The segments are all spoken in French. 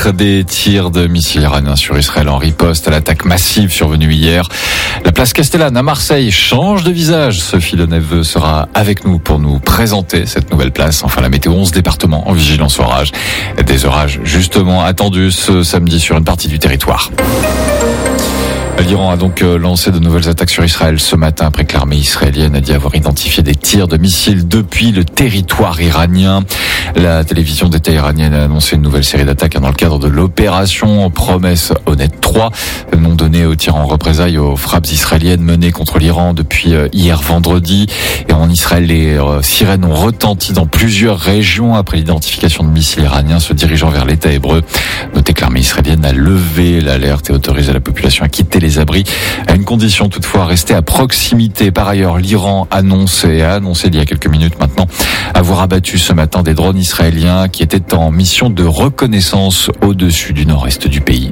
titre des tirs de missiles iraniens sur Israël en riposte à l'attaque massive survenue hier. La place Castellane à Marseille change de visage. Sophie Leneveux sera avec nous pour nous présenter cette nouvelle place. Enfin, la météo, 11 départements en vigilance orage. Des orages justement attendus ce samedi sur une partie du territoire. L'Iran a donc lancé de nouvelles attaques sur Israël ce matin après que l'armée israélienne a dit avoir identifié des tirs de missiles depuis le territoire iranien. La télévision d'État iranienne a annoncé une nouvelle série d'attaques dans le cadre de l'opération Promesse Honnête 3, nom donné aux tirs en représailles aux frappes israéliennes menées contre l'Iran depuis hier vendredi. Et en Israël, les sirènes ont retenti dans plusieurs régions après l'identification de missiles iraniens se dirigeant vers l'État hébreu. Notez que l'armée israélienne a levé l'alerte et autorisé la population à quitter les abris, à une condition toutefois, rester à proximité. Par ailleurs, l'Iran a annoncé il y a quelques minutes maintenant avoir abattu ce matin des drones israéliens qui étaient en mission de reconnaissance au-dessus du nord-ouest du pays.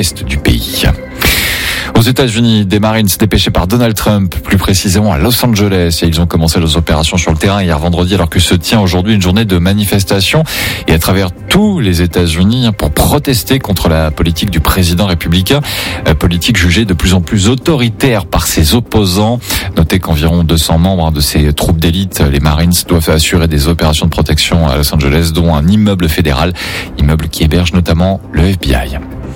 Aux États-Unis, des Marines dépêchés par Donald Trump, plus précisément à Los Angeles, et ils ont commencé leurs opérations sur le terrain hier vendredi, alors que se tient aujourd'hui une journée de manifestation et à travers tous les États-Unis pour protester contre la politique du président républicain, politique jugée de plus en plus autoritaire par ses opposants. Notez qu'environ 200 membres de ces troupes d'élite, les Marines, doivent assurer des opérations de protection à Los Angeles, dont un immeuble fédéral, immeuble qui héberge notamment le FBI.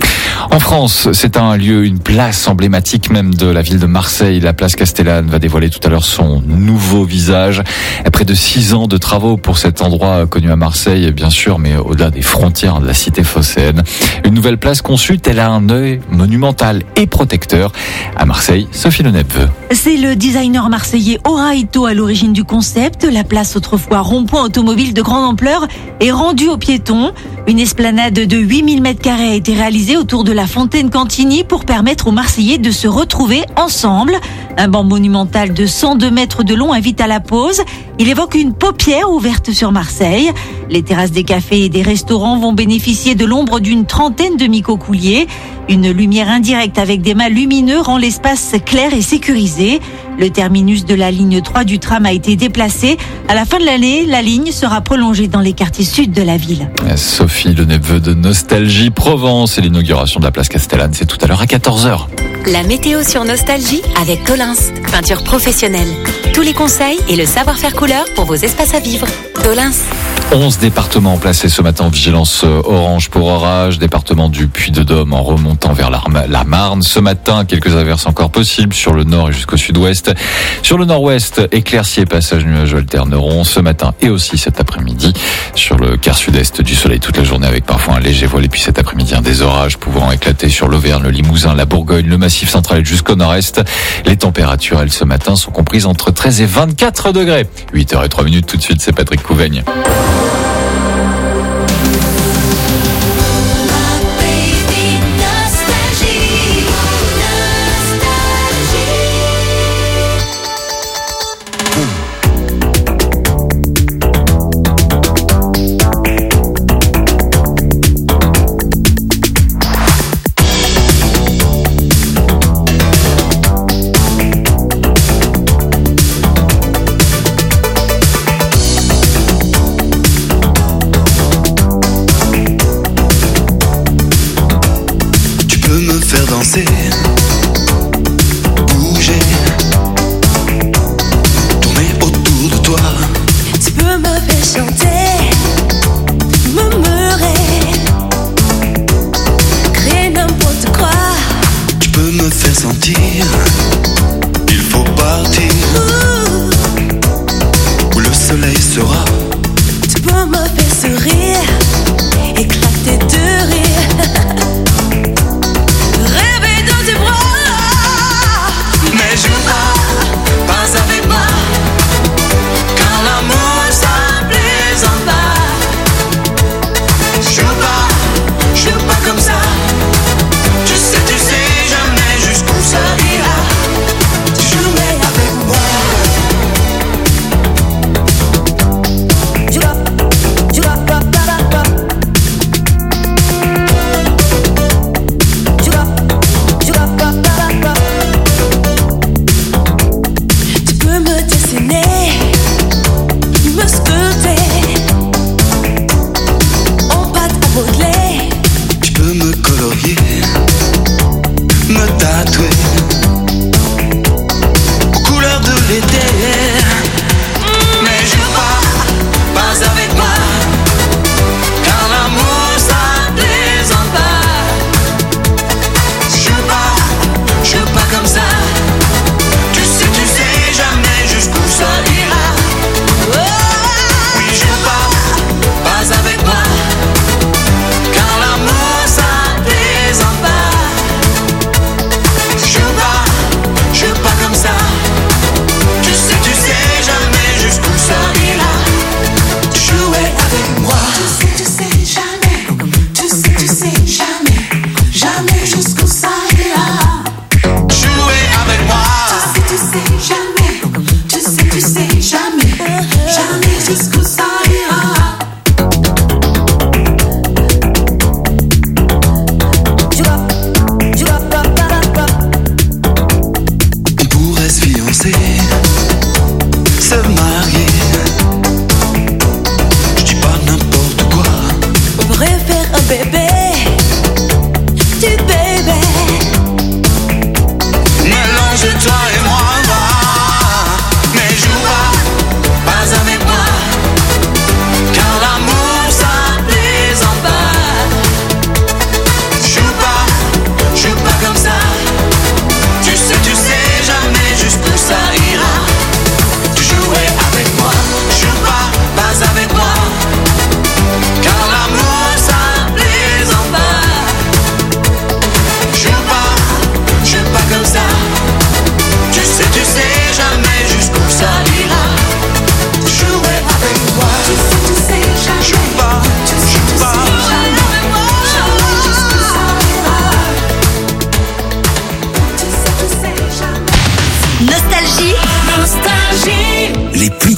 En France, c'est un lieu, une place emblématique même de la ville de Marseille. La place Castellane va dévoiler tout à l'heure son nouveau visage. Après de 6 ans de travaux pour cet endroit connu à Marseille, bien sûr, mais au-delà des frontières de la cité phocéenne. Une nouvelle place conçue, elle a un œil monumental et protecteur. À Marseille, Sophie Leneveux. C'est le designer marseillais Oraito à l'origine du concept. La place, autrefois rond-point automobile de grande ampleur, est rendue aux piétons. Une esplanade de 8000 m² a été réalisée autour de la fontaine Cantigny pour permettre aux Marseillais de se retrouver ensemble. Un banc monumental de 102 mètres de long invite à la pause. Il évoque une paupière ouverte sur Marseille. Les terrasses des cafés et des restaurants vont bénéficier de l'ombre d'une trentaine de micocouliers. Une lumière indirecte avec des mâts lumineux rend l'espace clair et sécurisé. Le terminus de la ligne 3 du tram a été déplacé. À la fin de l'année, la ligne sera prolongée dans les quartiers sud de la ville. Sophie Leneveux de Nostalgie Provence et l'inauguration de la place Castellane, c'est tout à l'heure à 14h. La météo sur Nostalgie avec Tolins, peinture professionnelle. Tous les conseils et le savoir-faire couleur pour vos espaces à vivre. Tolins. 11 départements placés ce matin en vigilance orange pour orage, département du Puy-de-Dôme en remontant vers la Marne. Ce matin, quelques averses encore possibles sur le nord et jusqu'au sud-ouest. Sur le nord-ouest, éclaircies et passages nuageux alterneront ce matin et aussi cet après-midi. Sur le quart sud-est, du soleil toute la journée avec parfois un léger voile. Et puis cet après-midi, des orages pouvant éclater sur l'Auvergne, le Limousin, la Bourgogne, le Massif central et jusqu'au nord-est. Les températures, elles, ce matin, sont comprises entre 13 et 24 degrés. 8h03 tout de suite, c'est Patrick Couveigne. Bouger, tourner autour de toi. Tu peux me faire chanter, murmurer, créer n'importe quoi. Tu peux me faire sentir, il faut partir où le soleil sera. Tu peux me faire sourire, éclater de rire. Mais je pas avec moi, car l'amour ça plaisante pas. Joue pas comme ça. Tu sais jamais jusqu'où ça ira.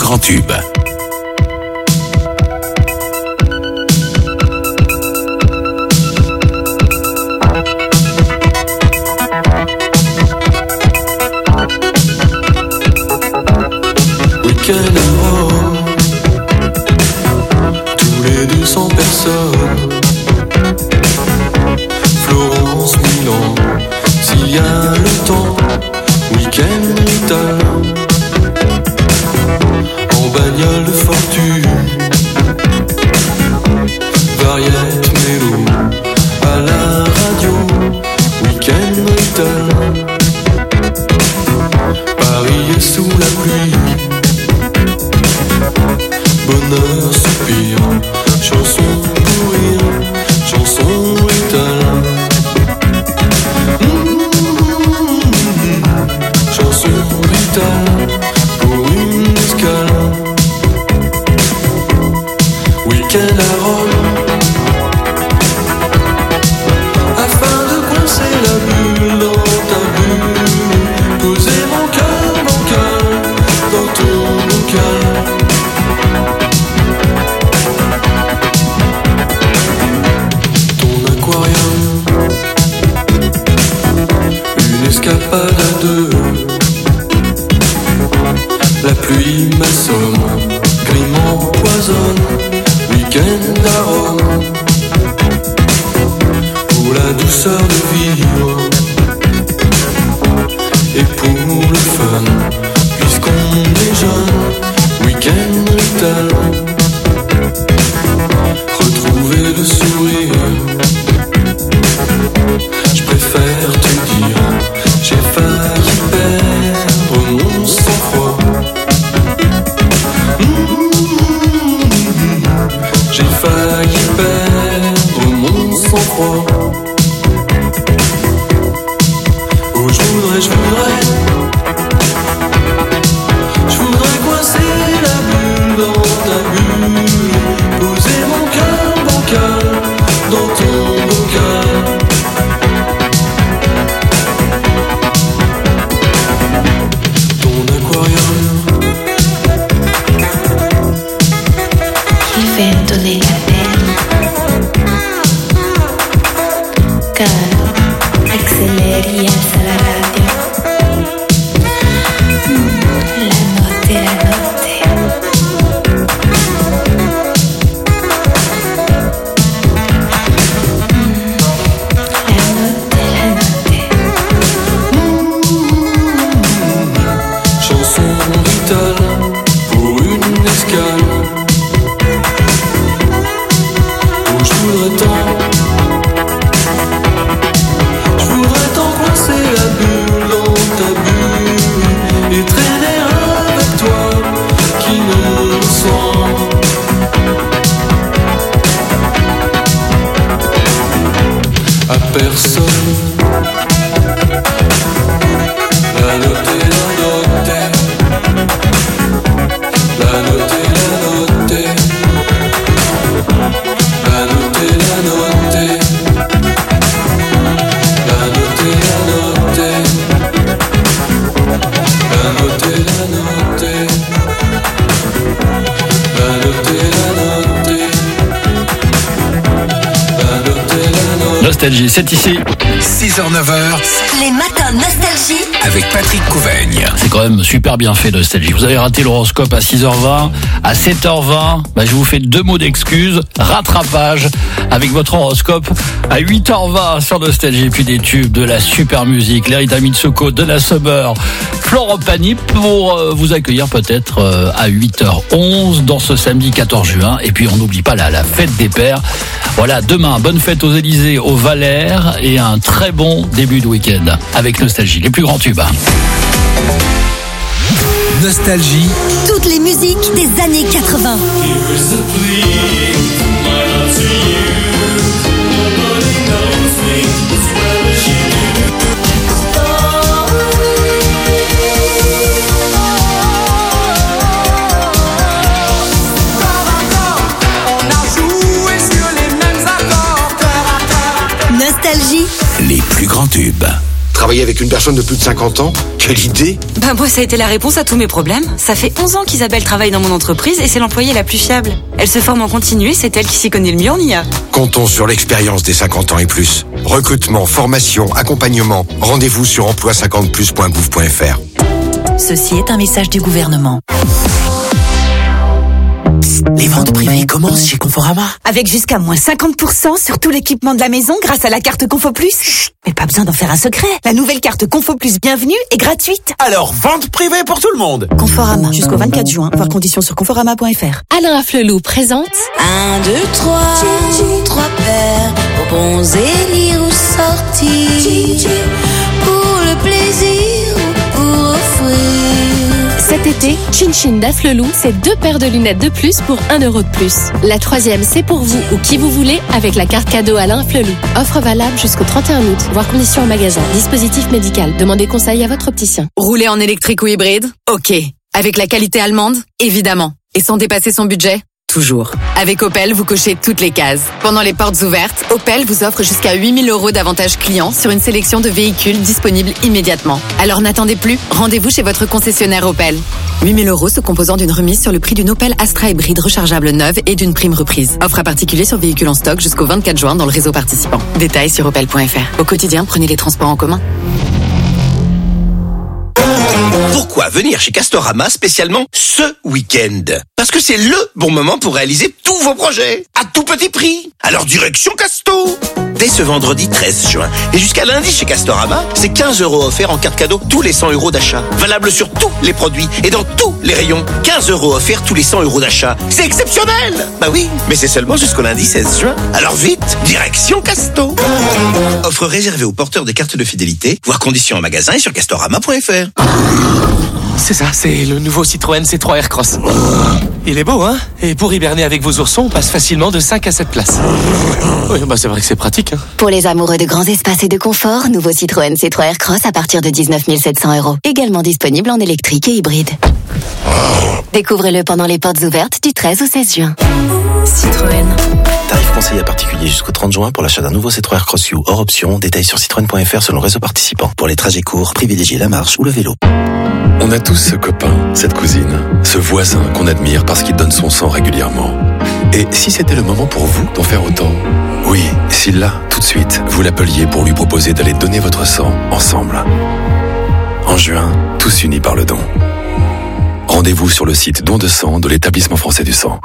grands tubes. Week-end à Rome, tous les 200 personnes. Florence, Milan, s'il y a le temps. Week-end italien, en bagnole de fortune. Variette, mélo, à la radio. Week-end italien, Paris est sous la pluie. Bonheur, soupir, chanson pour rire, chanson italien. Chanson italien pour une escale. Week-end à Rome, afin de coincer la bulle dans ta bulle. Poser mon cœur bancal dans ton bocal. Escapade à deux, la pluie m'assomme, grime empoisonne. Week-end à Rome, pour la douceur de vivre et pour le fun, puisqu'on est jeune. Week-end italien, retrouver le sourire. Je préfère te dire, j'ai failli perdre mon sang-froid. J'ai failli perdre mon sang-froid. Oh, je voudrais coincer la bulle dans ta bulle. Poser mon cœur bancal dans ton bocal. Nostalgie, c'est ici. 6h, 9h. Les matins Nostalgie Avec Patrick Couvaigne. C'est quand même super bien fait, Nostalgie. Vous avez raté l'horoscope à 6h20. À 7h20, je vous fais 2 mots d'excuses. Rattrapage avec votre horoscope à 8h20 sur Nostalgie. Et puis des tubes, de la super musique. Lerita Mitsouko, de la Summer, Florent Pagny pour vous accueillir peut-être à 8h11 dans ce samedi 14 juin. Et puis on n'oublie pas la fête des pères. Voilà, demain, bonne fête aux Élysées, au Valère et un très bon début de week-end avec Nostalgie, les plus grands tubes. Nostalgie. Toutes les musiques des années 80. Les plus grands tubes. Travailler avec une personne de plus de 50 ans? Quelle idée! Bah moi, ça a été la réponse à tous mes problèmes. Ça fait 11 ans qu'Isabelle travaille dans mon entreprise et c'est l'employée la plus fiable. Elle se forme en continu et c'est elle qui s'y connaît le mieux en IA. Comptons sur l'expérience des 50 ans et plus. Recrutement, formation, accompagnement. Rendez-vous sur emploi50plus.gouv.fr. Ceci est un message du gouvernement. Les ventes privées commencent chez Conforama. Avec jusqu'à moins 50% sur tout l'équipement de la maison grâce à la carte Confo Plus. Chut, mais pas besoin d'en faire un secret. La nouvelle carte Confo Plus Bienvenue est gratuite. Alors, vente privée pour tout le monde. Conforama, jusqu'au 24 juin. Voir conditions sur conforama.fr. Alain Afflelou présente 1, 2, 3, 3 paires, bons élire ou sortir, pour le plaisir ou pour offrir. cet été, Chin Chin d'Afflelou, c'est 2 paires de lunettes de plus pour 1 euro de plus. La 3e, c'est pour vous ou qui vous voulez avec la carte cadeau Alain Afflelou. Offre valable jusqu'au 31 août. Voir conditions en magasin. Dispositif médical. Demandez conseil à votre opticien. Rouler en électrique ou hybride? Ok. Avec la qualité allemande? Évidemment. Et sans dépasser son budget? Toujours. Avec Opel, vous cochez toutes les cases. Pendant les portes ouvertes, Opel vous offre jusqu'à 8 000 € d'avantages clients sur une sélection de véhicules disponibles immédiatement. Alors n'attendez plus, rendez-vous chez votre concessionnaire Opel. 8 000 € se composant d'une remise sur le prix d'une Opel Astra hybride rechargeable neuve et d'une prime reprise. Offre à particulier sur véhicules en stock jusqu'au 24 juin dans le réseau participant. Détails sur opel.fr. Au quotidien, prenez les transports en commun. Pourquoi venir chez Castorama spécialement ce week-end? Parce que c'est le bon moment pour réaliser tous vos projets à tout petit prix. Alors direction Casto. Dès ce vendredi 13 juin et jusqu'à lundi chez Castorama, c'est 15 € offerts en carte cadeau tous les 100 € d'achat. Valable sur tous les produits et dans tous les rayons. 15 € offerts tous les 100 € d'achat. C'est exceptionnel. Bah oui, mais c'est seulement jusqu'au lundi 16 juin. Alors vite, direction Casto. Offre réservée aux porteurs des cartes de fidélité. Voir conditions en magasin et sur castorama.fr. C'est ça, c'est le nouveau Citroën C3 Aircross. Il est beau, hein? Et pour hiberner avec vos oursons, on passe facilement de 5 à 7 places. Oui, bah c'est vrai que c'est pratique, hein. Pour les amoureux de grands espaces et de confort, nouveau Citroën C3 Aircross à partir de 19 700 €. Également disponible en électrique et hybride. Découvrez-le pendant les portes ouvertes du 13 au 16 juin. Citroën. Tarif conseillé à particulier jusqu'au 30 juin pour l'achat d'un nouveau C3 Aircross U hors option. Détails sur citroën.fr selon le réseau participant. Pour les trajets courts, privilégiez la marche ou le vélo. On a tous ce copain, cette cousine, ce voisin qu'on admire parce qu'il donne son sang régulièrement. Et si c'était le moment pour vous d'en faire autant? Oui, si là, tout de suite, vous l'appeliez pour lui proposer d'aller donner votre sang ensemble. En juin, tous unis par le don. Rendez-vous sur le site Don de sang de l'Établissement français du sang.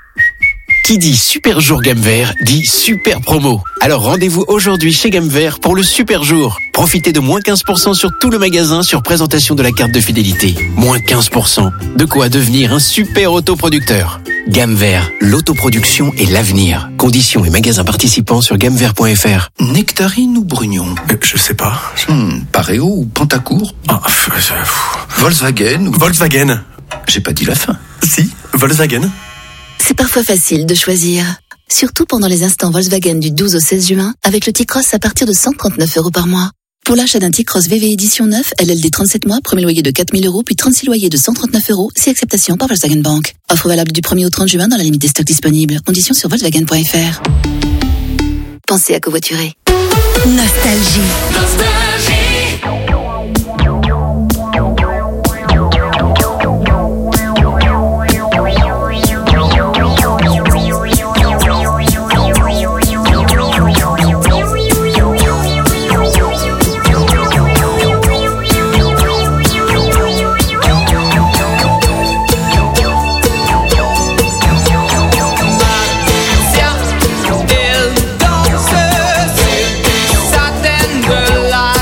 Qui dit super jour gamme vert dit super promo. Alors rendez-vous aujourd'hui chez Gamme Vert pour le super jour. Profitez de moins 15% sur tout le magasin sur présentation de la carte de fidélité. Moins 15%. De quoi devenir un super autoproducteur. Gamme Vert, l'autoproduction et l'avenir. Conditions et magasins participants sur gammevert.fr. Nectarine ou Brugnon? Je sais pas. Pareo ou Pantacourt? Volkswagen ou... Volkswagen. J'ai pas dit la fin. Si, Volkswagen. C'est parfois facile de choisir. Surtout pendant les instants Volkswagen du 12 au 16 juin, avec le T-Cross à partir de 139 € par mois. Pour l'achat d'un T-Cross VV édition 9, LLD 37 mois, premier loyer de 4 000 €, puis 36 loyers de 139 €, si acceptation par Volkswagen Bank. Offre valable du 1er au 30 juin dans la limite des stocks disponibles. Conditions sur Volkswagen.fr. Pensez à covoiturer. Nostalgie. Centaines de larmes.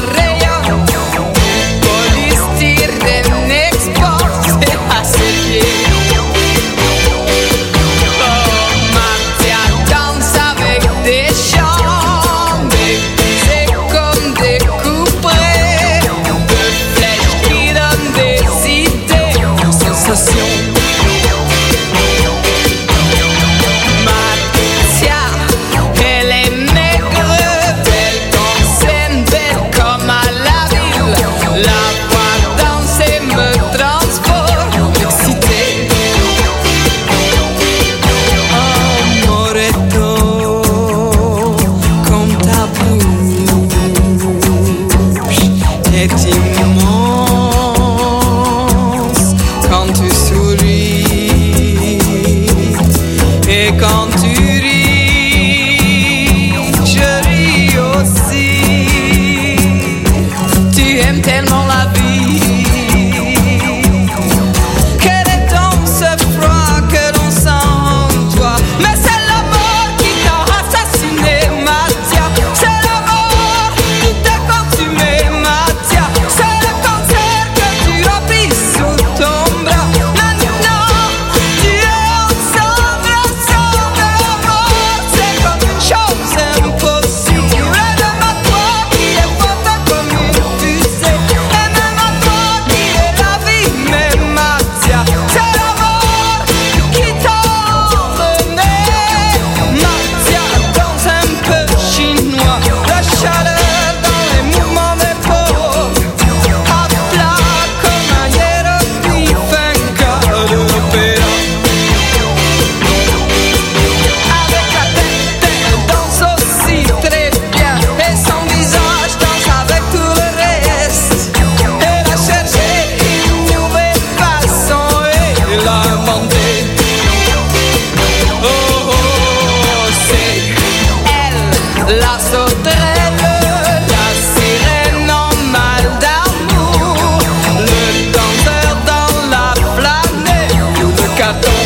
sauterelle, la sirène en mal d'amour, le danseur dans la planète, ou le caton.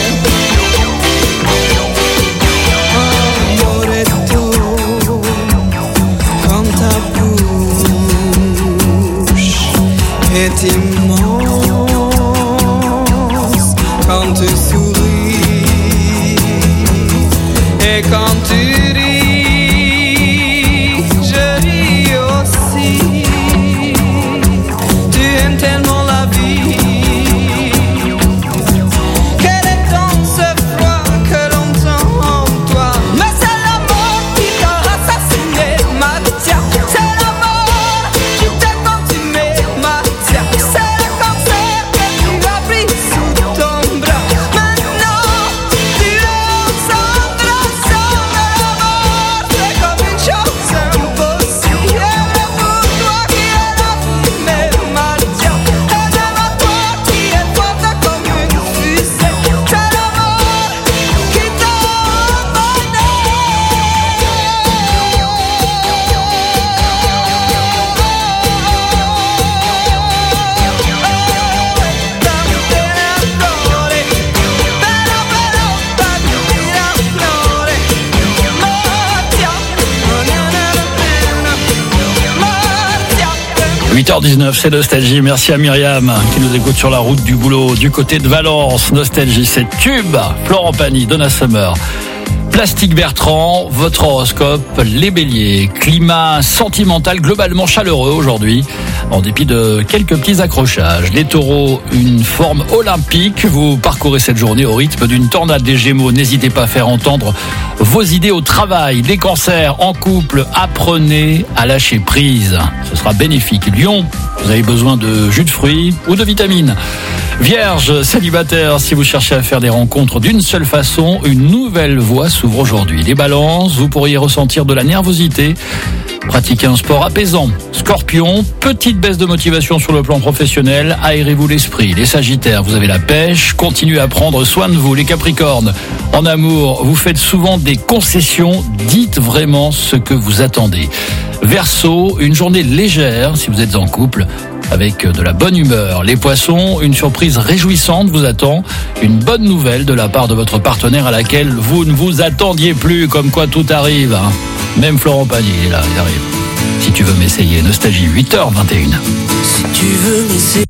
Amoretto, quand ta bouche est immense, quand tu souris et quand tu ris, je ris aussi. Tu aimes tellement la vie. Quel est donc ce froid que l'on sent en toi? Mais c'est la mort qui t'a assassiné, Mathia. C'est la mort qui t'a consumé, Mathia. C'est le cancer que tu as pris sous ton bras. Maintenant, tu es Sandra, Sandra, la mort. C'est comme une chose impossible. Et pour toi qui es la fumée, Mathia. Et même à toi qui es forte comme une fusée. C'est la mort qui t'a « 8h19, c'est Nostalgie. Merci à Myriam qui nous écoute sur la route du boulot du côté de Valence. Nostalgie, c'est Tube. Florent Pagny, Donna Summer. Plastique Bertrand, votre horoscope, les béliers. Climat sentimental globalement chaleureux aujourd'hui, en dépit de quelques petits accrochages. Les taureaux, une forme olympique. Vous parcourez cette journée au rythme d'une tornade des Gémeaux. N'hésitez pas à faire entendre vos idées au travail. Les cancers, en couple, apprenez à lâcher prise. Ce sera bénéfique. Lion, vous avez besoin de jus de fruits ou de vitamines. Vierge, célibataire, si vous cherchez à faire des rencontres d'une seule façon, une nouvelle voie s'ouvre aujourd'hui. Les balances, vous pourriez ressentir de la nervosité. Pratiquez un sport apaisant. Scorpion, petite baisse de motivation sur le plan professionnel, aérez-vous l'esprit. Les Sagittaires, vous avez la pêche, continuez à prendre soin de vous. Les Capricornes, en amour, vous faites souvent des concessions, dites vraiment ce que vous attendez. Verseau, une journée légère si vous êtes en couple, avec de la bonne humeur. Les Poissons, une surprise réjouissante vous attend, une bonne nouvelle de la part de votre partenaire à laquelle vous ne vous attendiez plus, comme quoi tout arrive. Hein. Même Florent Pagny, il est là, il arrive. Si tu veux m'essayer, Nostalgie, 8h21. Si tu veux m'essayer.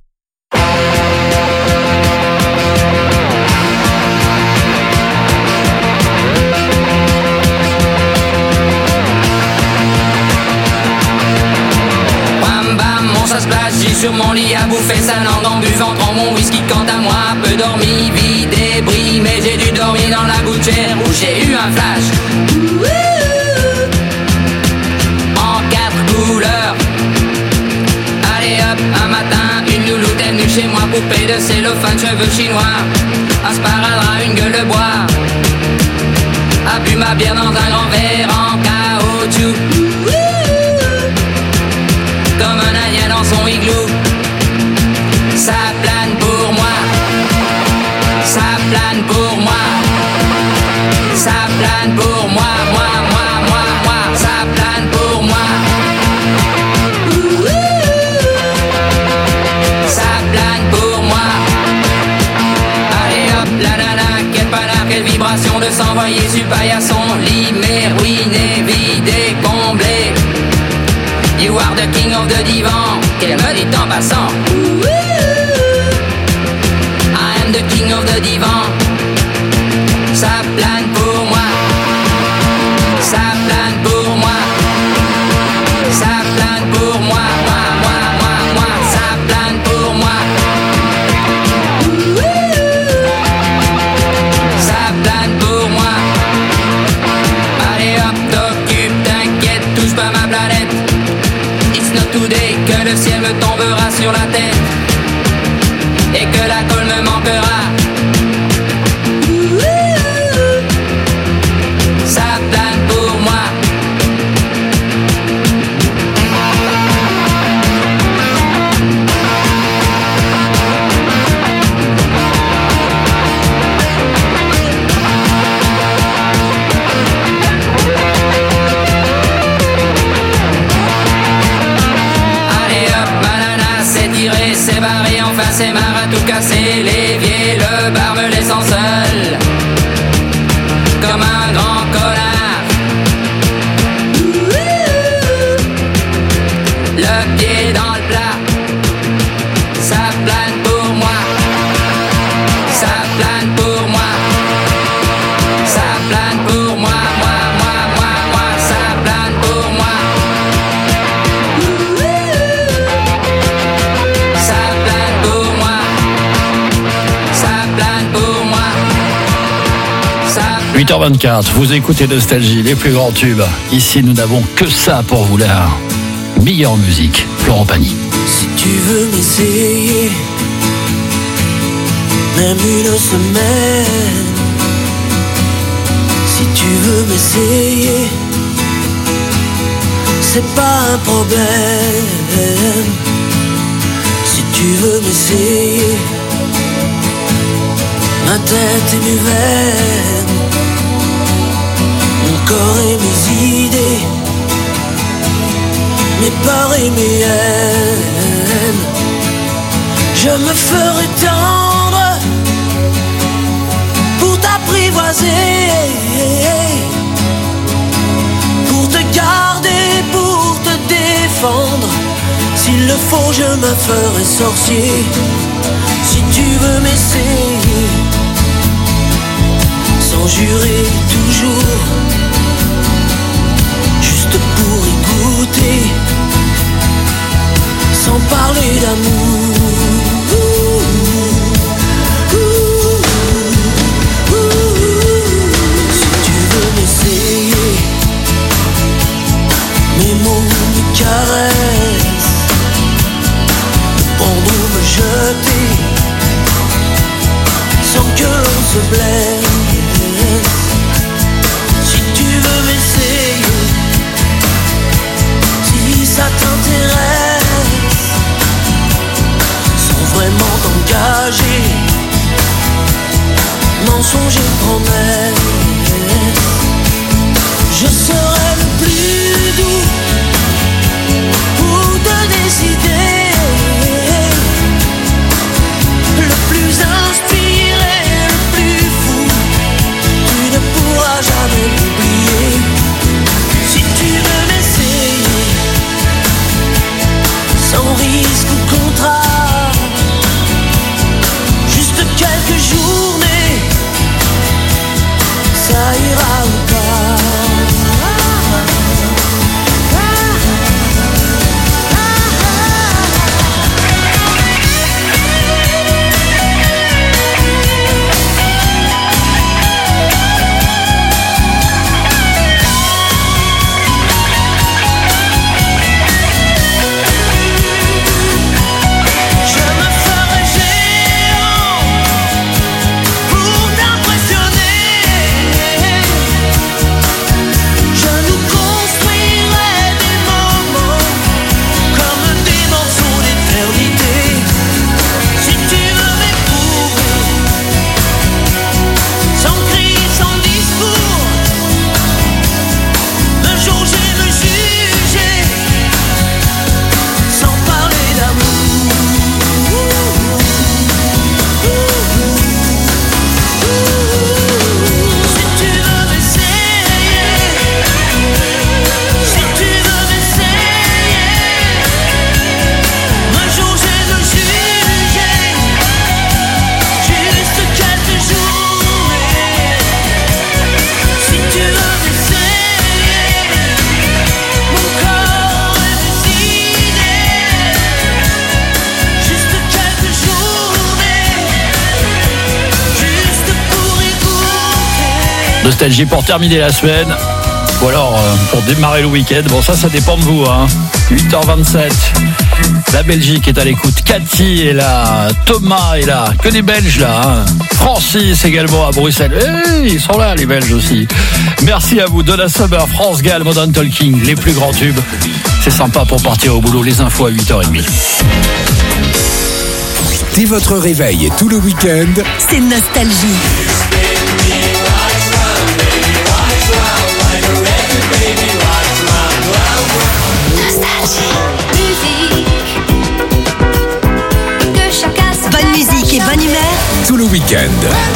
Sur mon lit à bouffer sa langue en buvant prends mon whisky quant à moi peu dormi, vie débris mais j'ai dû dormir dans la gouttière où j'ai eu un flash en 4 couleurs. Allez hop, un matin une louloute est venue chez moi, poupée de cellophane, cheveux chinois, un sparadrap, une gueule de bois, a bu ma bière dans un grand verre en caoutchouc comme un indien dans son igloo. Ça plane pour moi, ça plane pour moi, ça plane pour moi, moi, ça plane pour moi. Ça plane pour moi. Allez hop, la nana, quel panard, quelle vibration de s'envoyer sur paillasson, limé, ruiné, vidé, comblé. You are the king of the divan, qu'elle me dit en passant. I am the king of the divan. Ça plane pour moi, ça plane pour moi, ça plane pour moi, moi, ça plane pour moi. Ça plane pour moi. Allez hop, t'occupe, t'inquiète, touche pas ma planète. Today, que le ciel me tombera sur la tête et que la colle me manquera. Ça plane pour moi. 8h24, vous écoutez Nostalgie, les plus grands tubes. Ici, nous n'avons que ça pour vous, la meilleure musique. Florent Pagny. Si tu veux m'essayer, même une semaine. Si tu veux m'essayer, c'est pas un problème. Si tu veux m'essayer, ma tête et mes veines, mon corps et mes idées, mes peurs et mes haines. Je me ferai tendre pour t'apprivoiser, pour te garder, pour te défendre. S'il le faut, je me ferai sorcier. Si tu veux m'essayer, sans jurer toujours, juste pour y goûter, sans parler d'amour. Si tu veux m'essayer, mes mots, mes caresses, me prendre ou me jeter, sans que l'on se blesse. Si tu veux m'essayer, si ça t'intéresse, sans vraiment t'engager, mensonge et promesse, je serai le plus doux pour te décider, le plus inspiré, le plus fou. Tu ne pourras jamais m'oublier. Si tu veux m'essayer, sans risque ou contrat, juste quelques journées, ça ira ou pas. Nostalgie pour terminer la semaine, ou alors pour démarrer le week-end. Bon, ça dépend de vous, hein. 8h27, la Belgique est à l'écoute. Cathy est là, Thomas est là, que des Belges là, hein. Francis également à Bruxelles. Ils sont là, les Belges aussi. Merci à vous. Donna Summer, France Gall, Modern Talking, les plus grands tubes. C'est sympa pour partir au boulot. Les infos à 8h30. Dès votre réveil et tout le week-end, c'est Nostalgie. Bonne musique et bonne humeur. Tout le week-end.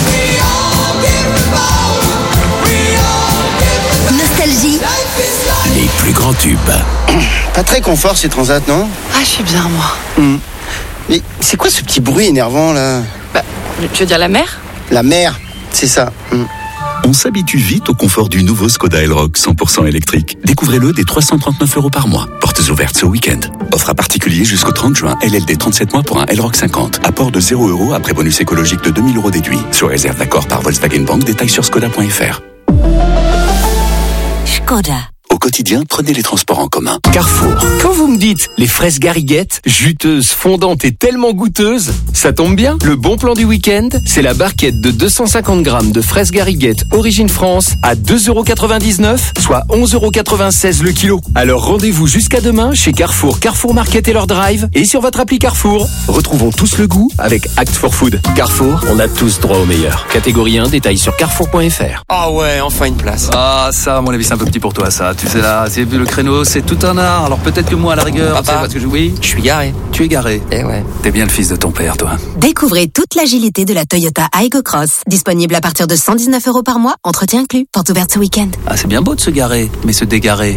Nostalgie. Les plus grands tubes. Pas très confort ces transats, non? Ah, je suis bien, moi. Mais c'est quoi ce petit bruit énervant, là? Bah, tu veux dire la mer? La mer, c'est ça. On s'habitue vite au confort du nouveau Skoda Elroq 100% électrique. Découvrez-le dès 339 € par mois. Portes ouvertes ce week-end. Offre à particulier jusqu'au 30 juin. LLD 37 mois pour un Elroq 50. Apport de 0 € après bonus écologique de 2000 € déduit. Sur réserve d'accord par Volkswagen Bank. Détails sur skoda.fr. Škoda. Au quotidien, prenez les transports en commun. Carrefour. Quand vous me dites les fraises Gariguette, juteuses, fondantes et tellement goûteuses, ça tombe bien. Le bon plan du week-end, c'est la barquette de 250 grammes de fraises Gariguette origine France à 2,99 €, soit 11,96 € le kilo. Alors rendez-vous jusqu'à demain chez Carrefour, Carrefour Market et leur drive et sur votre appli Carrefour. Retrouvons tous le goût avec Act for Food. Carrefour, on a tous droit au meilleur. Catégorie 1, détails sur carrefour.fr. Ah ouais, enfin une place. Ah, ça, à mon avis, c'est un peu petit pour toi, ça. Tu sais, là, c'est le créneau, c'est tout un art. Alors peut-être que moi, à la rigueur, Papa, tu sais, parce que oui, je suis garé. Tu es garé. Eh ouais. T'es bien le fils de ton père, toi. Découvrez toute l'agilité de la Toyota Aygo Cross. Disponible à partir de 119 € par mois, entretien inclus. Porte ouverte ce week-end. Ah, c'est bien beau de se garer, mais se dégarer.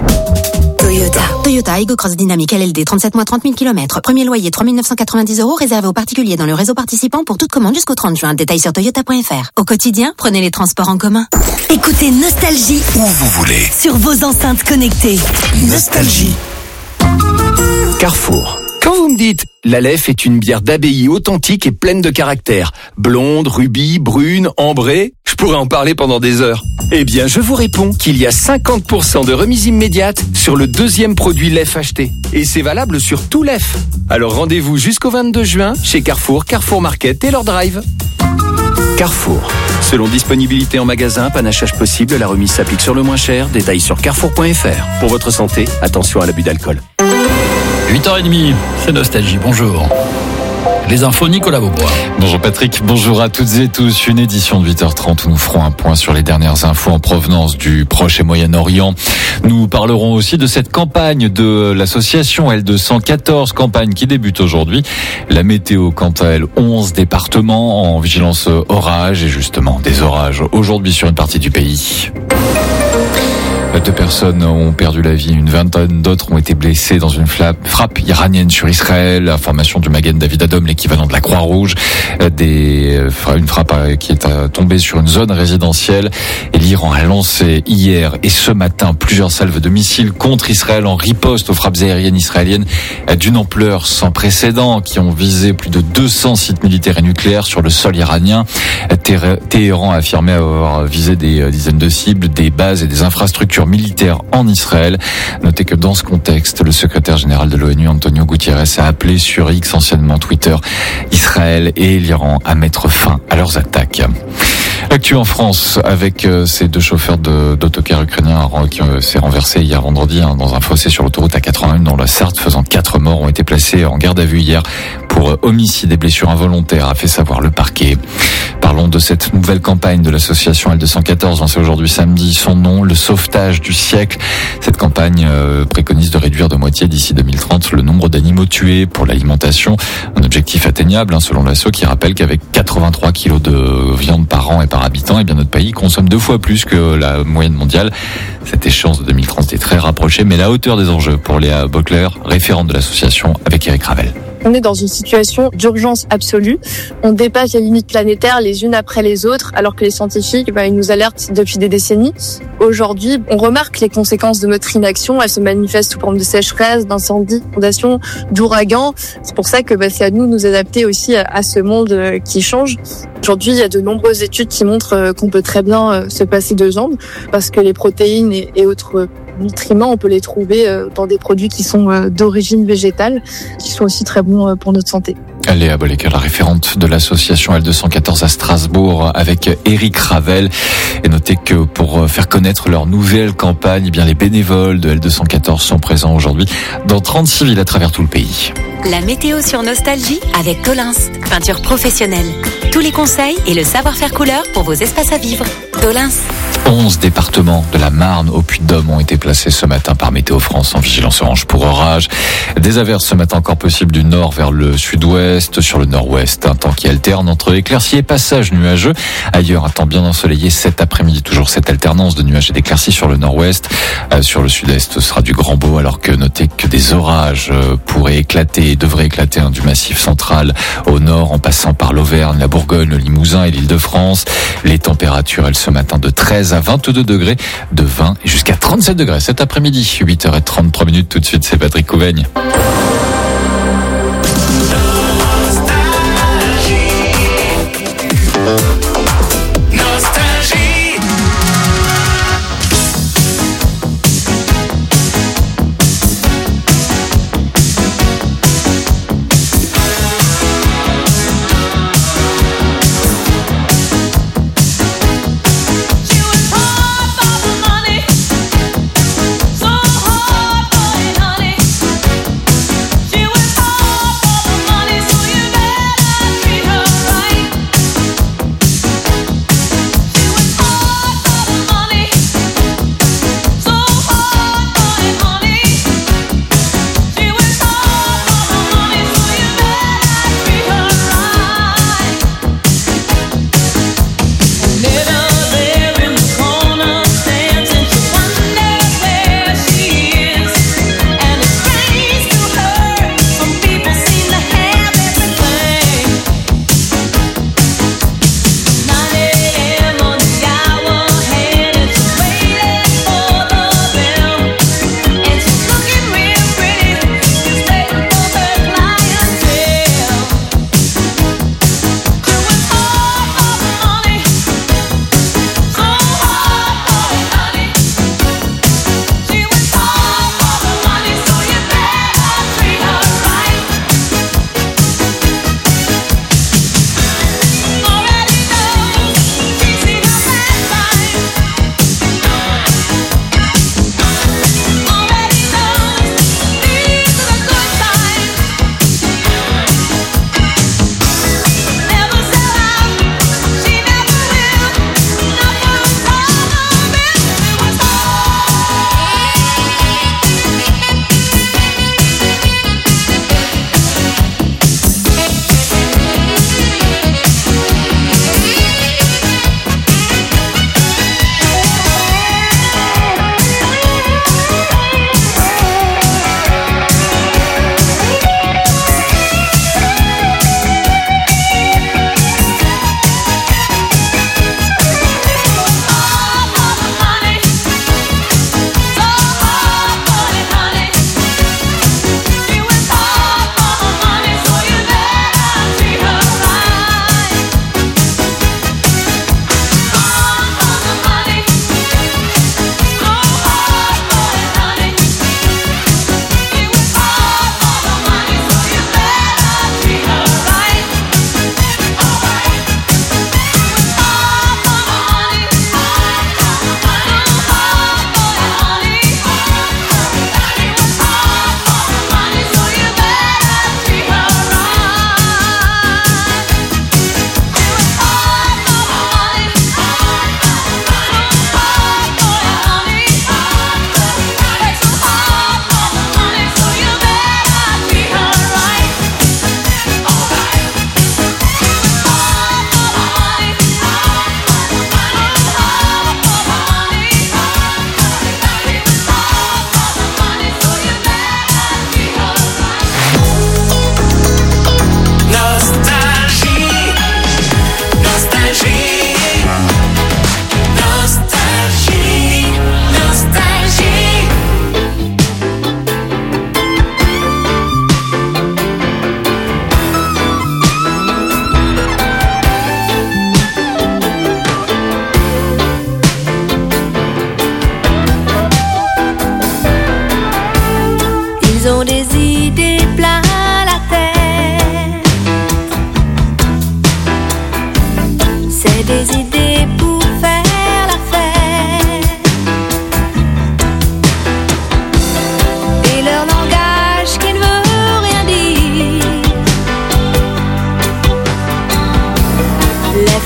Toyota Aygo Cross Dynamique LLD, 37 mois, 30 000 km. Premier loyer, 3 990 €, réservé aux particuliers dans le réseau participant pour toute commande jusqu'au 30 juin. Détails sur toyota.fr. Au quotidien, prenez les transports en commun. Écoutez Nostalgie Où vous voulez. sur vos enceintes connectées. Nostalgie. Carrefour. Quand vous me dites la Leffe est une bière d'abbaye authentique et pleine de caractère, blonde, rubis, brune, ambrée, je pourrais en parler pendant des heures. Eh bien, je vous réponds qu'il y a 50% de remise immédiate sur le deuxième produit Leffe acheté. Et c'est valable sur tout Leffe. Alors rendez-vous jusqu'au 22 juin chez Carrefour, Carrefour Market et leur drive. Carrefour. Selon disponibilité en magasin, panachage possible, la remise s'applique sur le moins cher. Détails sur carrefour.fr. Pour votre santé, attention à l'abus d'alcool. 8h30, c'est Nostalgie, bonjour. Les infos, Nicolas Beaubois. Bonjour Patrick, bonjour à toutes et tous. Une édition de 8h30 où nous ferons un point sur les dernières infos en provenance du Proche et Moyen-Orient. Nous parlerons aussi de cette campagne de l'association L214, campagne qui débute aujourd'hui. La météo, quant à elle, 11 départements en vigilance orage et justement des orages aujourd'hui sur une partie du pays. 2 personnes ont perdu la vie, une vingtaine d'autres ont été blessées dans une frappe iranienne sur Israël. Information du Magen David Adom, l'équivalent de la Croix-Rouge. Une frappe qui est tombée sur une zone résidentielle. Et l'Iran a lancé hier et ce matin plusieurs salves de missiles contre Israël en riposte aux frappes aériennes israéliennes d'une ampleur sans précédent qui ont visé plus de 200 sites militaires et nucléaires sur le sol iranien. Téhéran a affirmé avoir visé des dizaines de cibles, des bases et des infrastructures militaires en Israël. Notez que dans ce contexte, le secrétaire général de l'ONU, Antonio Guterres, a appelé sur X, anciennement Twitter, Israël et l'Iran à mettre fin à leurs attaques. L'actu en France avec ces 2 chauffeurs d'autocars ukrainiens qui s'est renversé hier vendredi dans un fossé sur l'autoroute A81 dans la Sarthe, faisant 4 morts, ont été placés en garde à vue hier pour homicide et blessures involontaires, a fait savoir le parquet. Parlons de cette nouvelle campagne de l'association L214, lancée aujourd'hui samedi. Son nom, le sauvetage du siècle. Cette campagne préconise de réduire de moitié d'ici 2030 le nombre d'animaux tués pour l'alimentation. Un objectif atteignable selon l'asso qui rappelle qu'avec 83 kilos de viande par an et par habitant, eh bien notre pays consomme 2 fois plus que la moyenne mondiale. Cette échéance de 2030 est très rapprochée, mais la hauteur des enjeux pour Léa Bockler, référente de l'association, avec Eric Ravel. On est dans une situation d'urgence absolue. On dépasse les limites planétaires les unes après les autres, alors que les scientifiques, ils nous alertent depuis des décennies. Aujourd'hui, on remarque les conséquences de notre inaction. Elles se manifestent sous forme de sécheresse, d'incendies, d'inondations, d'ouragans. C'est pour ça que c'est à nous de nous adapter aussi à ce monde qui change. Aujourd'hui, il y a de nombreuses études qui montrent qu'on peut très bien se passer de jambes, parce que les protéines et autres nutriments, on peut les trouver dans des produits qui sont d'origine végétale, qui sont aussi très bons pour notre santé. Léa Bockler, la référente de l'association L214 à Strasbourg, avec Eric Ravel. Et notez que pour faire connaître leur nouvelle campagne, les bénévoles de L214 sont présents aujourd'hui dans 36 villes à travers tout le pays. La météo sur Nostalgie avec Tolins, peinture professionnelle. Tous les conseils et le savoir-faire couleur pour vos espaces à vivre. Tolins. 11 départements de la Marne au Puy-de-Dôme ont été placés ce matin par Météo France en vigilance orange pour orage. Des averses ce matin encore possibles du nord vers le sud-ouest, sur le nord-ouest. Un temps qui alterne entre éclaircies et passages nuageux. Ailleurs, un temps bien ensoleillé cet après-midi. Toujours cette alternance de nuages et d'éclaircies sur le nord-ouest. Sur le sud-est, ce sera du grand beau, alors que notez que des orages pourraient éclater et devraient éclater du massif central au nord, en passant par l'Auvergne, la Bourgogne, le Limousin et l'Île-de-France. Les températures, elles, ce matin de 13 à 22 degrés, de 20 et jusqu'à 37 degrés cet après-midi. 8h33 tout de suite, c'est Patrick Couveigne.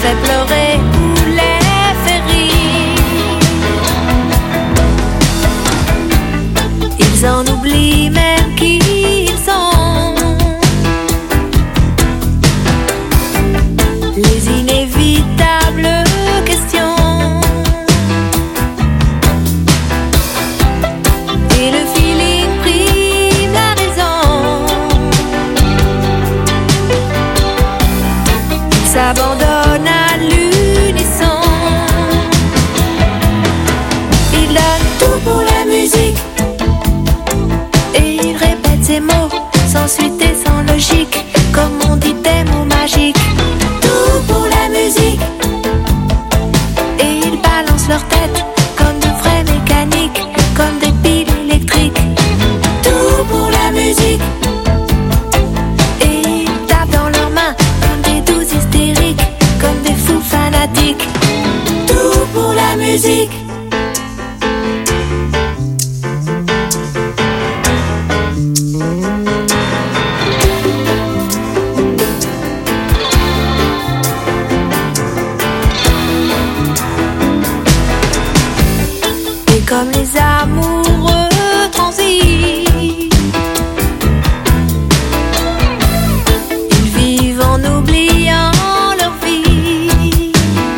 fait pleurer ou les fait rire. Ils en oublient même qui ils sont. Les inévitables questions. Et le feeling prime la raison. Ils s'abandonnent à l'unisson. Ils donnent tout pour la musique. Et ils répètent ces mots sans suite et sans logique. Comme on dit des mots magiques. Tout pour la musique. Et ils balancent leur tête comme de vrais mécaniques. Comme des piles électriques. Tout pour la musique. Et ils tapent dans leurs mains comme des douces hystériques. Comme des fous fanatiques. Tout pour la musique. Et comme les amoureux transis, ils vivent en oubliant leur vie.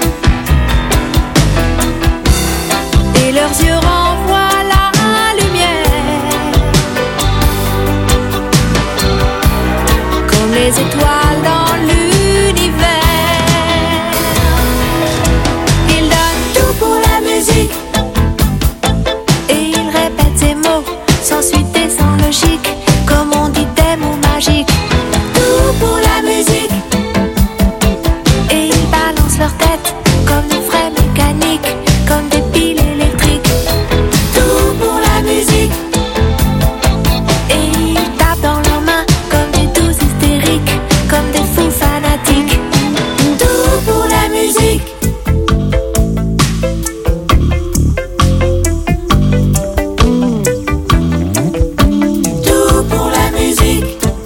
Et leurs yeux renvoient la lumière. Comme les étoiles dans l'univers. Ils donnent tout pour la musique. Et ils répètent ces mots sans suite et sans logique. Comme on dit des mots magiques. Tout pour la musique. Et ils balancent leur tête comme de vrais mécaniques. Comme des piles électriques. Tout pour la musique. Et ils tapent dans leurs mains comme des douces hystériques. Comme des fous fanatiques. Tout pour la musique. Tout pour la musique.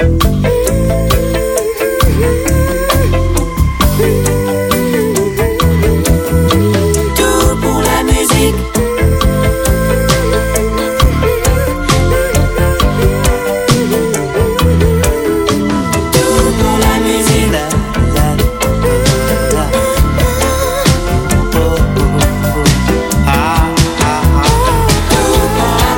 Tout pour la musique. Tout pour la musique. Tout pour la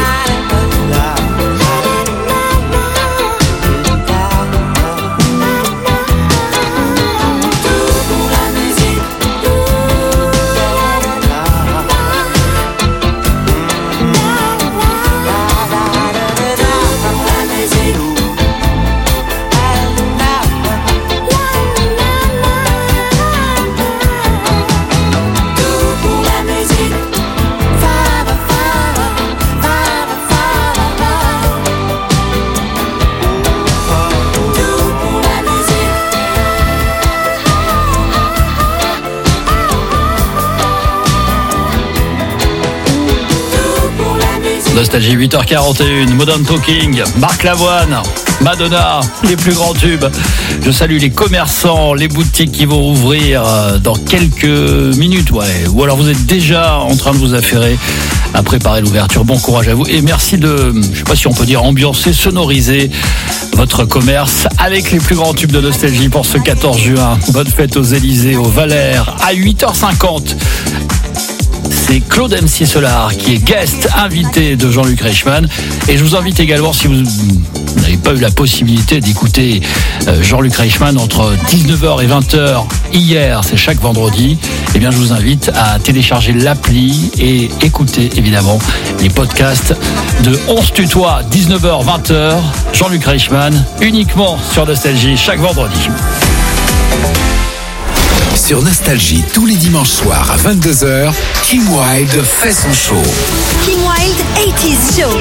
Nostalgie 8h41, Modern Talking, Marc Lavoine, Madonna, les plus grands tubes. Je salue les commerçants, les boutiques qui vont rouvrir dans quelques minutes, ouais. Ou alors vous êtes déjà en train de vous affairer à préparer l'ouverture. Bon courage à vous et merci de, je sais pas si on peut dire ambiancer, sonoriser votre commerce avec les plus grands tubes de Nostalgie pour ce 14 juin. Bonne fête aux Élysées, au Valère, à 8h50. C'est Claude MC Solar qui est guest invité de Jean-Luc Reichmann. Et je vous invite également, si vous n'avez pas eu la possibilité d'écouter Jean-Luc Reichmann entre 19h et 20h hier, c'est chaque vendredi, eh bien je vous invite à télécharger l'appli et écouter évidemment les podcasts de On se tutoie, 19h, 20h, Jean-Luc Reichmann, uniquement sur Nostalgie, chaque vendredi. Sur Nostalgie, tous les dimanches soirs à 22h, Kim Wilde fait son show. Kim Wilde 80s Show.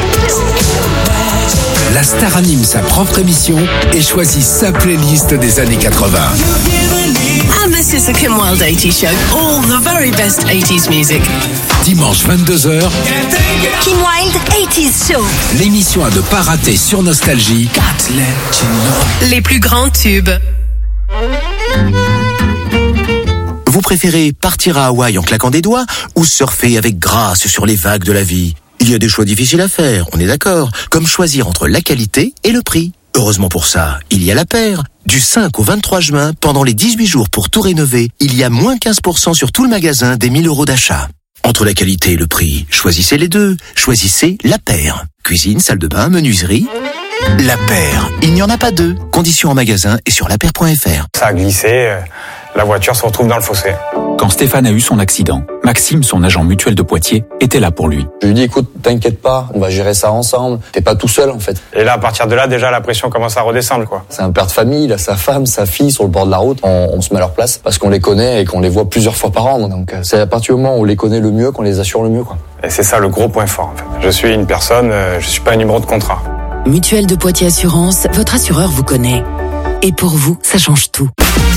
La star anime sa propre émission et choisit sa playlist des années 80. And this is the Kim Wilde 80s Show. All the very best 80s music. Dimanche 22h, Kim Wilde 80s Show. L'émission à ne pas rater sur Nostalgie. Les plus grands tubes. Vous préférez partir à Hawaï en claquant des doigts ou surfer avec grâce sur les vagues de la vie? Il y a des choix difficiles à faire, on est d'accord, comme choisir entre la qualité et le prix. Heureusement pour ça, il y a La Paire. Du 5 au 23 juin, pendant les 18 jours pour tout rénover, il y a moins 15% sur tout le magasin des 1000 € d'achat. Entre la qualité et le prix, choisissez les deux. Choisissez La Paire. Cuisine, salle de bain, menuiserie. La Paire. Il n'y en a pas deux. Conditions en magasin et sur lapaire.fr. Ça a glissé, la voiture se retrouve dans le fossé. Quand Stéphane a eu son accident, Maxime, son agent mutuel de Poitiers, était là pour lui. Je lui dis, écoute, t'inquiète pas, on va gérer ça ensemble. T'es pas tout seul, en fait. Et là, à partir de là, déjà, la pression commence à redescendre, quoi. C'est un père de famille, il a sa femme, sa fille sur le bord de la route. On se met à leur place parce qu'on les connaît et qu'on les voit plusieurs fois par an. Donc, c'est à partir du moment où on les connaît le mieux qu'on les assure le mieux, quoi. Et c'est ça le gros point fort, en fait. Je suis une personne, je suis pas un numéro de contrat. Mutuelle de Poitiers Assurance, votre assureur vous connaît. Et pour vous, ça change tout.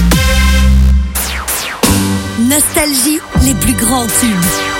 Nostalgie, les plus grands tubes.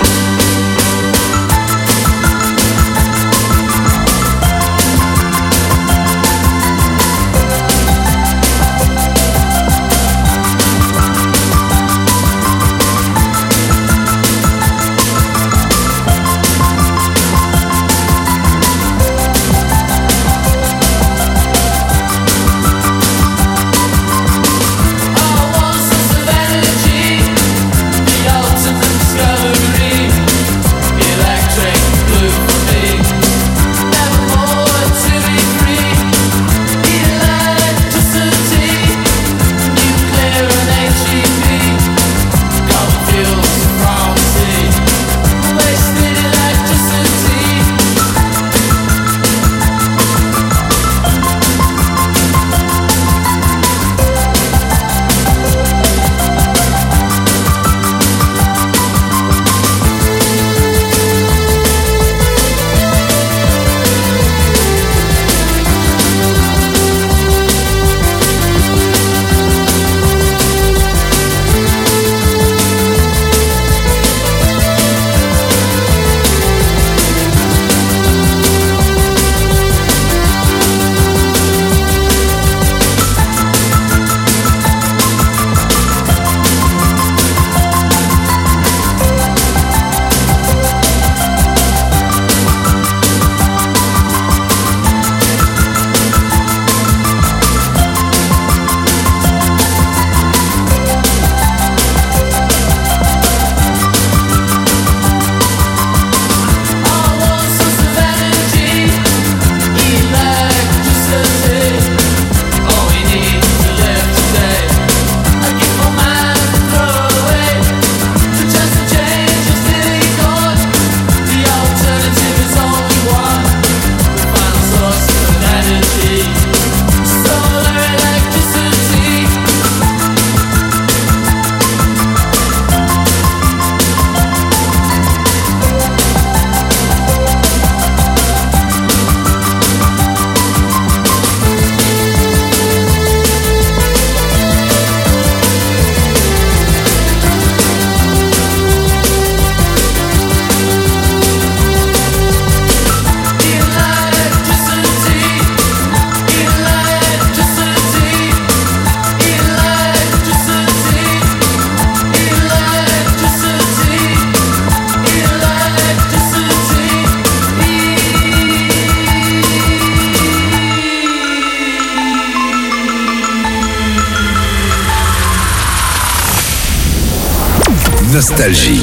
Nostalgie.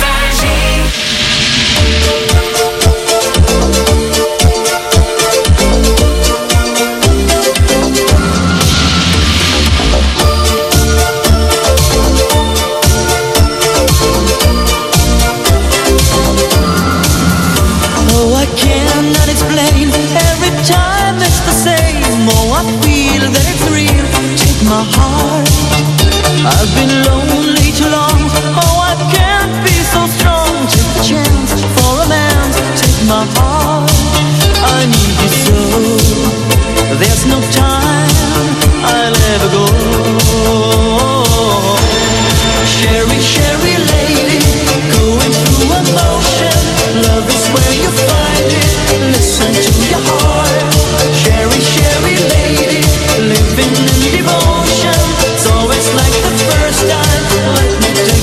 Oh, I cannot explain. Every time it's the same. Oh, I feel that it's real. Take my heart. I've been lonely too long. Oh, I can't be so strong. Take a chance for a man. Take my heart. I need you so. There's no time. I'll ever go. Sherry, Sherry lady, going through emotion. Love is where you find it. Listen to your heart. Sherry, Sherry lady, living in devotion. It's always like the first time. Let me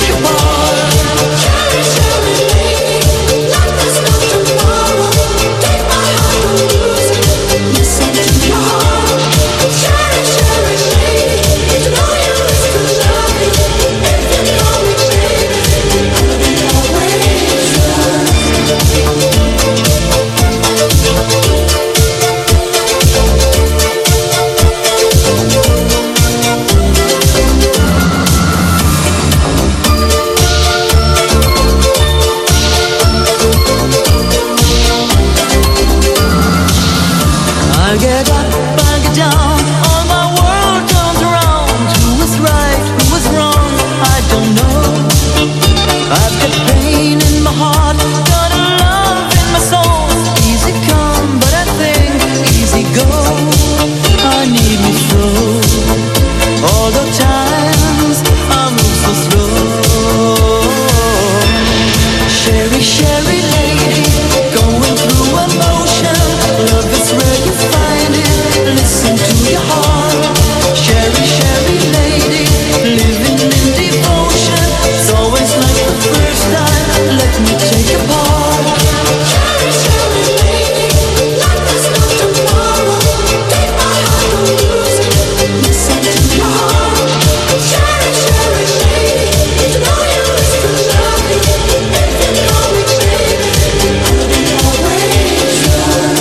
get up, I get down, all my world turns around. Who was right, who was wrong, I don't know. I've got pain in my heart, got a love in my soul. Easy come, but I think easy go. I need me slow. All the times I move so slow. Sherry, Sherry lady, going through emotion. Love is where you find it. Listen to your heart. Sherry, Sherry lady, living in devotion. It's always like the first time. Let me take your part. Sherry, Sherry lady, life is not tomorrow. Take my heart, don't lose it. Listen to your heart. Sherry, Sherry lady, to know you is to love you. If you know me, baby, I'll be always yours.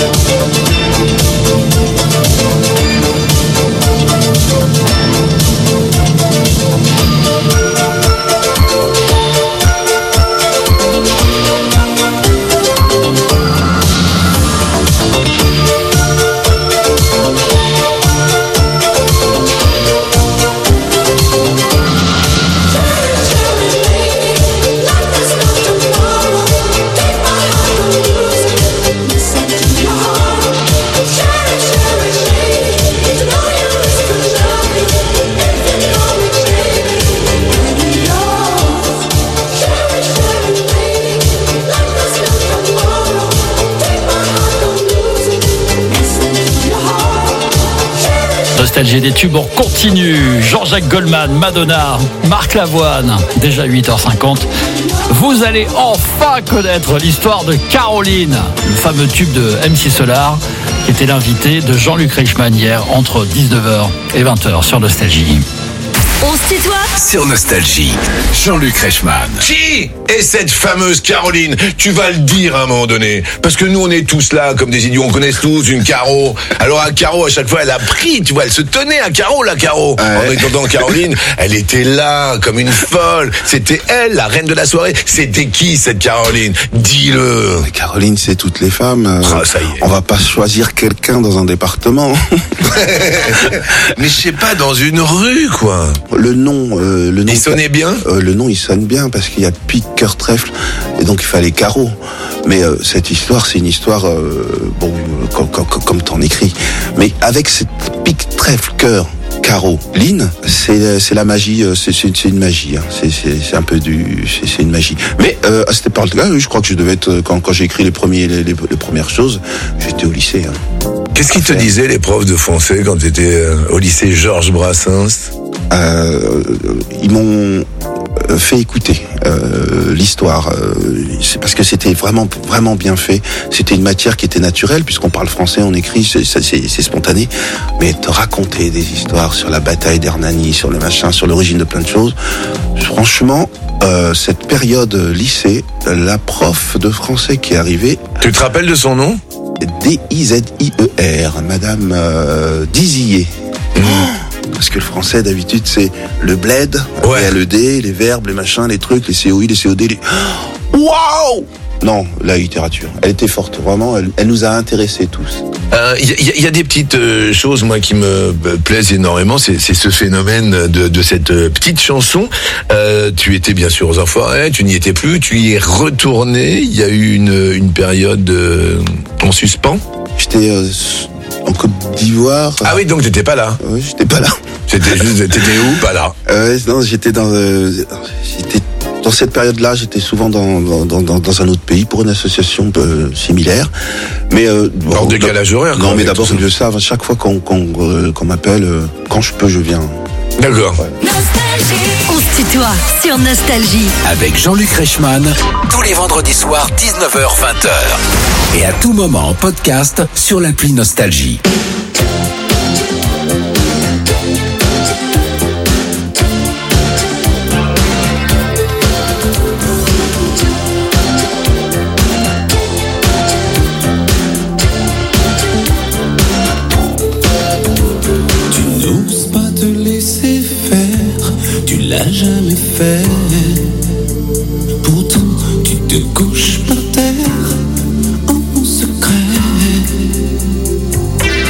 Nostalgie des tubes, on continue. Jean-Jacques Goldman, Madonna, Marc Lavoine, déjà 8h50. Vous allez enfin connaître l'histoire de Caroline, le fameux tube de MC Solar, qui était l'invité de Jean-Luc Reichmann hier entre 19h et 20h sur Nostalgie. On se tutoie Sur Nostalgie, Jean-Luc Reichmann. Qui est cette fameuse Caroline? Tu vas le dire à un moment donné. Parce que nous, on est tous là comme des idiots. On connaît tous une Caro. Alors, à Caro, à chaque fois, elle a pris, tu vois, elle se tenait à Caro, la Caro. En entendant Caroline, elle était là comme une folle. C'était elle, la reine de la soirée. C'était qui, cette Caroline? Dis-le. Caroline, c'est toutes les femmes. Ça y est. On va pas choisir quelqu'un dans un département. Mais je sais pas, dans une rue, quoi. Le nom, il sonnait bien. Le nom, il sonne bien parce qu'il y a pique, cœur, trèfle, et donc il fallait carreau. Mais cette histoire, c'est une histoire, comme t'en écris. Mais avec cette pique, trèfle, cœur, carreau, ligne, c'est la magie. C'est une magie. Hein. C'est un peu c'est une magie. Mais à cette époque-là, je crois que je devais être quand j'ai écrit les premières choses, j'étais au lycée. Hein. Qu'est-ce qu'ils te disaient les profs de français quand tu étais au lycée Georges Brassens? Ils m'ont fait écouter l'histoire. C'est parce que c'était vraiment bien fait. C'était une matière qui était naturelle puisqu'on parle français, on écrit, c'est spontané. Mais te raconter des histoires sur la bataille d'Hernani, sur le machin, sur l'origine de plein de choses. Franchement, cette période lycée, la prof de français qui est arrivée. Tu te rappelles de son nom? D-I-Z-I-E-R, Madame Dizier. Parce que le français, d'habitude, c'est le bled, le D, les verbes, les machins, les trucs, les COI, les COD, les... Waouh! Non, la littérature. Elle était forte, vraiment. Elle nous a intéressés tous. Il y a des petites choses, moi, qui me plaisent énormément. C'est ce phénomène de cette petite chanson. Tu étais bien sûr aux Enfoirés, tu n'y étais plus, tu y es retourné. Il y a eu une période en suspens. J'étais en Côte d'Ivoire. Ah oui, donc t'étais pas là. Oui, j'étais pas là. T'étais où, pas là? Non, j'étais dans cette période-là, j'étais souvent dans un autre pays pour une association similaire. Mais en décalage horaire. Non, mais d'abord, je sais, à chaque fois qu'on m'appelle, quand je peux, je viens. D'accord. Ouais. On se tutoie sur Nostalgie. Avec Jean-Luc Reichmann, tous les vendredis soirs, 19h-20h. Et à tout moment en podcast sur l'appli Nostalgie. L'as jamais fait. Pourtant, tu te couches par terre en secret.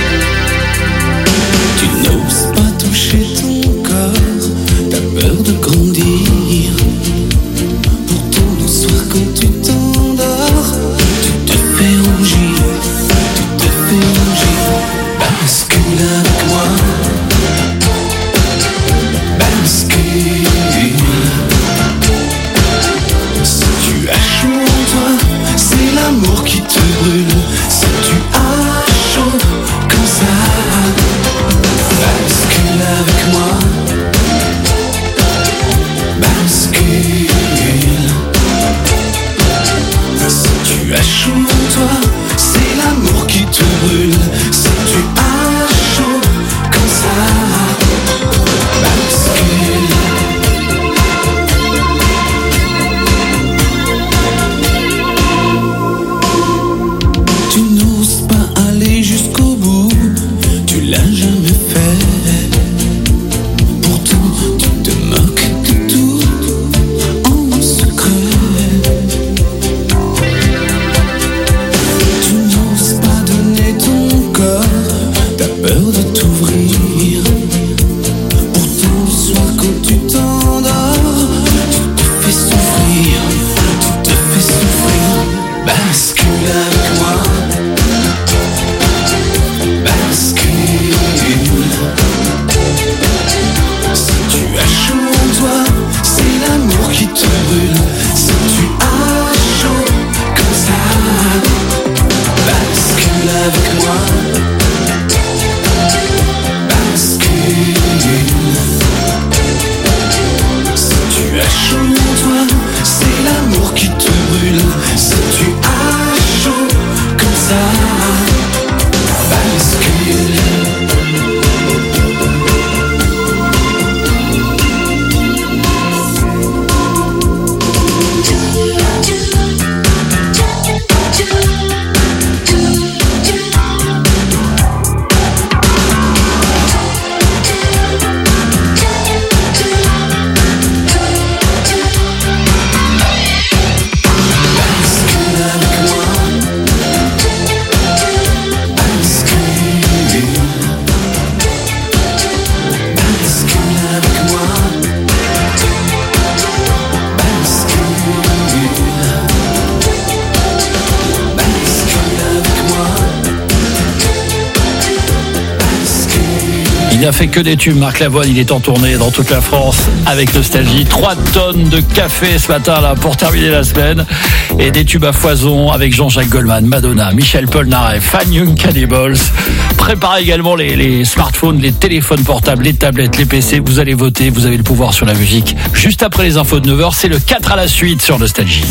Il a fait que des tubes. Marc Lavoine, il est en tournée dans toute la France avec Nostalgie. 3 tonnes de café ce matin là pour terminer la semaine. Et des tubes à foison avec Jean-Jacques Goldman, Madonna, Michel Polnareff, Fan Young Cannibals. Préparez également les smartphones, les téléphones portables, les tablettes, les PC. Vous allez voter, vous avez le pouvoir sur la musique. Juste après les infos de 9h, c'est le 4 à la suite sur Nostalgie.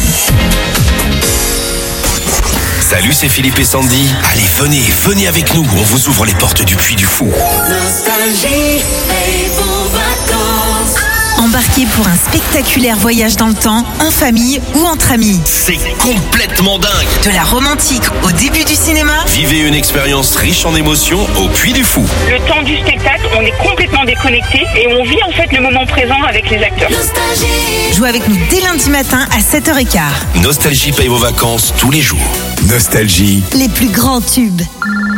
Salut, c'est Philippe et Sandy. Allez, venez avec nous, on vous ouvre les portes du Puy du Fou. Nostalgie et vos vacances. Embarquez pour un spectaculaire voyage dans le temps, en famille ou entre amis. C'est complètement dingue. De la romantique au début du cinéma. Vivez une expérience riche en émotions au Puy du Fou. Le temps du spectacle, on est complètement déconnecté et on vit en fait le moment présent avec les acteurs. Nostalgie. Jouez avec nous dès lundi matin à 7h15. Nostalgie paye vos vacances tous les jours. Nostalgie. Les plus grands tubes. Allô ?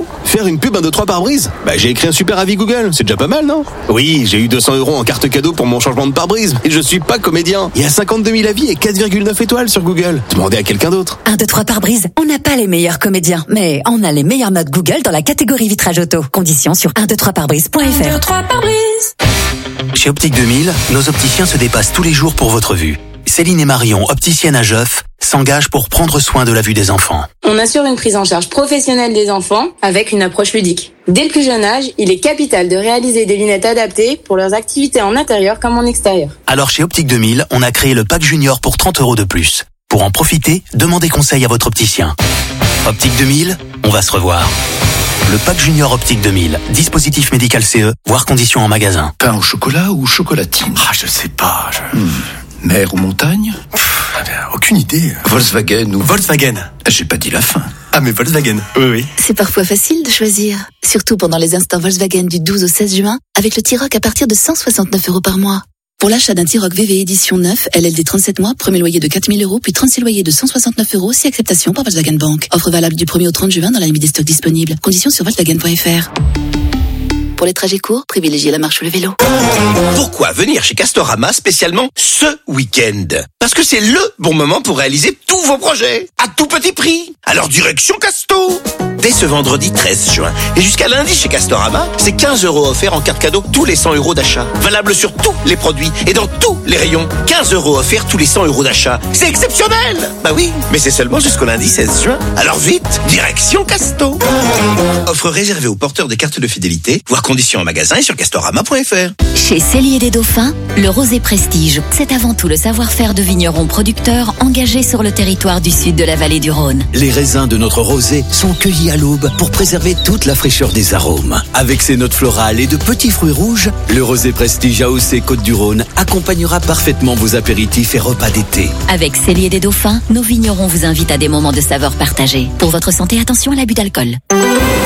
Faire une pub 1, 2, 3 pare-brise ? J'ai écrit un super avis Google, c'est déjà pas mal, non ? Oui, j'ai eu 200 € en carte cadeau pour mon changement de pare-brise, et je suis pas comédien. Il y a 52 000 avis et 4,9 étoiles sur Google. Demandez à quelqu'un d'autre. 1, 2, 3 pare-brise. On n'a pas les meilleurs comédiens, mais on a les meilleures notes Google dans la catégorie vitrage auto. Conditions sur 123pare-brise.fr. 1, 2, 3 pare-brise. Chez Optique 2000, nos opticiens se dépassent tous les jours pour votre vue. Céline et Marion, opticiennes à Geoff, s'engagent pour prendre soin de la vue des enfants. On assure une prise en charge professionnelle des enfants avec une approche ludique. Dès le plus jeune âge, il est capital de réaliser des lunettes adaptées pour leurs activités en intérieur comme en extérieur. Alors chez Optique 2000, on a créé le pack junior pour 30 € de plus. Pour en profiter, demandez conseil à votre opticien. Optique 2000, on va se revoir. Le pack junior Optique 2000, dispositif médical CE, voire conditions en magasin. Pain au chocolat ou chocolatine ? Je sais pas. Mer ou montagne ? Aucune idée. Volkswagen ou... Volkswagen. J'ai pas dit la fin. Ah mais Volkswagen. Oui. C'est parfois facile de choisir. Surtout pendant les instants Volkswagen du 12 au 16 juin, avec le T-Roc à partir de 169 € par mois. Pour l'achat d'un T-Roc VV édition 9, LLD 37 mois, premier loyer de 4 000 €, puis 36 loyers de 169 € si acceptation par Volkswagen Bank. Offre valable du 1er au 30 juin dans la limite des stocks disponibles. Conditions sur Volkswagen.fr. Pour les trajets courts, privilégiez la marche ou le vélo. Pourquoi venir chez Castorama spécialement ce week-end ? Parce que c'est le bon moment pour réaliser tous vos projets, à tout petit prix. Alors direction Casto ! Dès ce vendredi 13 juin et jusqu'à lundi chez Castorama, c'est 15 € offerts en carte cadeau tous les 100 € d'achat. Valable sur tous les produits et dans tous les rayons. 15 € offerts tous les 100 € d'achat. C'est exceptionnel ! Bah oui, mais c'est seulement jusqu'au lundi 16 juin. Alors vite, direction Casto ! Offre réservée aux porteurs des cartes de fidélité, voire conditions en magasin et sur castorama.fr. Chez Cellier des Dauphins, le rosé prestige, c'est avant tout le savoir-faire de vignerons producteurs engagés sur le territoire du sud de la vallée du Rhône. Les raisins de notre rosé sont cueillis à l'aube pour préserver toute la fraîcheur des arômes. Avec ses notes florales et de petits fruits rouges, le rosé prestige AOC Côte-du-Rhône accompagnera parfaitement vos apéritifs et repas d'été. Avec Cellier des Dauphins, nos vignerons vous invitent à des moments de saveur partagés. Pour votre santé, attention à l'abus d'alcool.